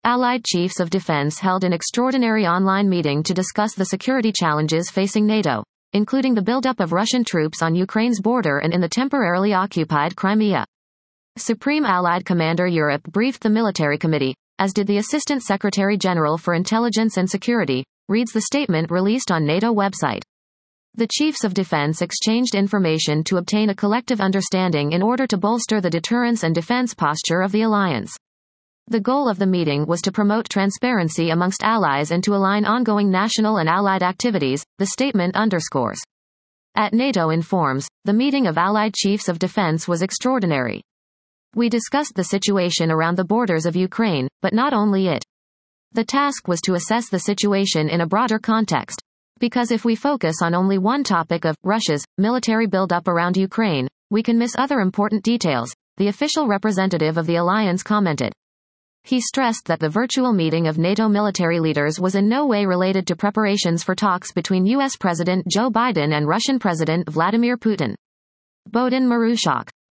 Allied chiefs of defense held an extraordinary online meeting to discuss the security challenges facing NATO, including the buildup of Russian troops on Ukraine's border and in the temporarily occupied Crimea. Supreme Allied Commander Europe briefed the Military Committee, as did the Assistant Secretary General for Intelligence and Security, reads the statement released on NATO website. The chiefs of defense exchanged information to obtain a collective understanding in order to bolster the deterrence and defense posture of the alliance. The goal of the meeting was to promote transparency amongst allies and to align ongoing national and allied activities, the statement underscores. At NATO informs, the meeting of Allied chiefs of defense was extraordinary. We discussed the situation around the borders of Ukraine, but not only it. The task was to assess the situation in a broader context. Because if we focus on only one topic of Russia's military buildup around Ukraine, we can miss other important details, the official representative of the alliance commented. He stressed that the virtual meeting of NATO military leaders was in no way related to preparations for talks between U.S. President Joe Biden and Russian President Vladimir Putin. Bohdan Marushak.